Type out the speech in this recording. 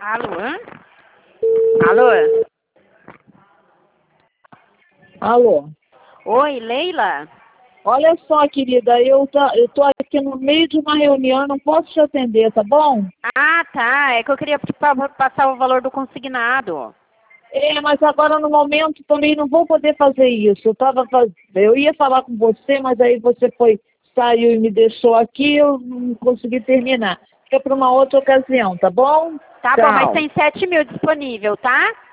Alô? Alô? Alô? Oi, Leila? Olha só, querida, eu tô aqui no meio de uma reunião, não posso te atender, tá bom? Ah, tá. É que eu queria passar o valor do consignado. Mas agora no momento também não vou poder fazer isso. Eu ia falar com você, mas aí você saiu e me deixou aqui, eu não consegui terminar. Fica para uma outra ocasião, tá bom? Tá Tchau. bom, mas tem 7 mil disponível, tá?